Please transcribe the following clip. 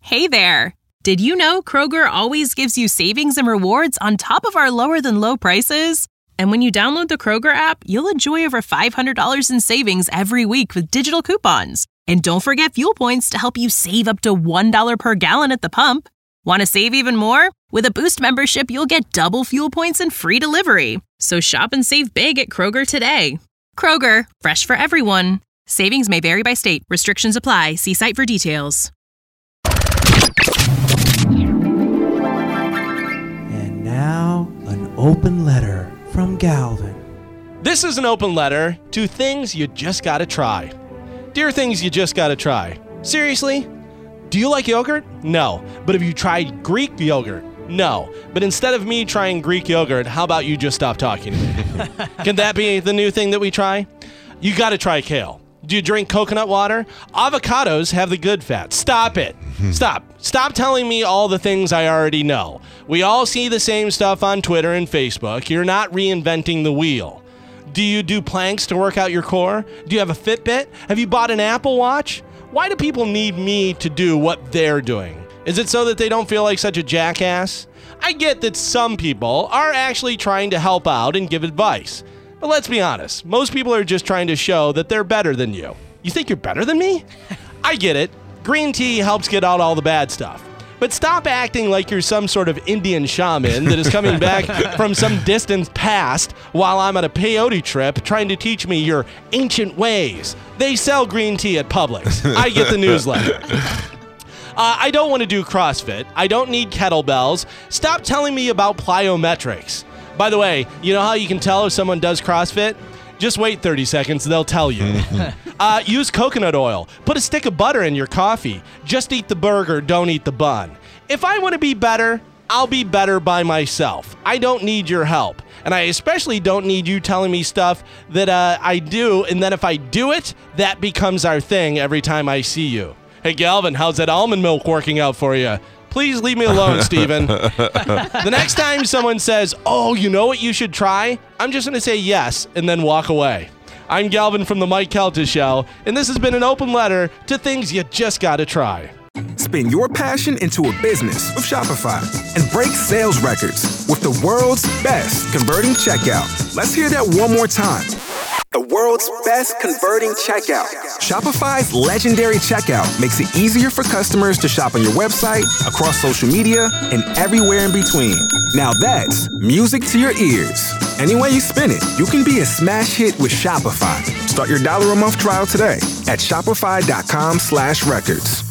Hey there! Did you know Kroger always gives you savings and rewards on top of our lower-than-low prices? And when you download the Kroger app, you'll enjoy over $500 in savings every week with digital coupons. And don't forget fuel points to help you save up to $1 per gallon at the pump. Want to save even more? With a Boost membership, you'll get double fuel points and free delivery. So shop and save big at Kroger today. Kroger, fresh for everyone. Savings may vary by state. Restrictions apply. See site for details. And now, an open letter from Galvin. This is an open letter to things you just gotta try. Dear things you just gotta try. Seriously? Do you like yogurt? No. But have you tried Greek yogurt? No. But instead of me trying Greek yogurt, how about you just stop talking to me? Can that be the new thing that we try? You gotta try kale. Do you drink coconut water? Avocados have the good fat. Stop it. Stop telling me all the things I already know. We all see the same stuff on Twitter and Facebook. You're not reinventing the wheel. Do you do planks to work out your core? Do you have a Fitbit? Have you bought an Apple Watch? Why do people need me to do what they're doing? Is it so that they don't feel like such a jackass? I get that some people are actually trying to help out and give advice. But let's be honest, most people are just trying to show that they're better than you. You think you're better than me? I get it. Green tea helps get out all the bad stuff. But stop acting like you're some sort of Indian shaman that is coming back from some distant past while I'm on a peyote trip trying to teach me your ancient ways. They sell green tea at Publix. I get the newsletter. I don't want to do CrossFit. I don't need kettlebells. Stop telling me about plyometrics. By the way, you know how you can tell if someone does CrossFit? Just wait 30 seconds, they'll tell you. Use coconut oil. Put a stick of butter in your coffee. Just eat the burger, don't eat the bun. If I want to be better, I'll be better by myself. I don't need your help. And I especially don't need you telling me stuff that I do, and then if I do it, that becomes our thing every time I see you. Hey, Galvin, how's that almond milk working out for you? Please leave me alone, Steven. The next time someone says, oh, you know what you should try? I'm just going to say yes and then walk away. I'm Galvin from The Mike Kelta Show, and this has been an open letter to things you just got to try. Spin your passion into a business with Shopify and break sales records with the world's best converting checkout. Let's hear that one more time. The world's best converting checkout. Shopify's legendary checkout makes it easier for customers to shop on your website, across social media, and everywhere in between. Now that's music to your ears. Any way you spin it, you can be a smash hit with Shopify. Start your $1 a month trial today at shopify.com/records.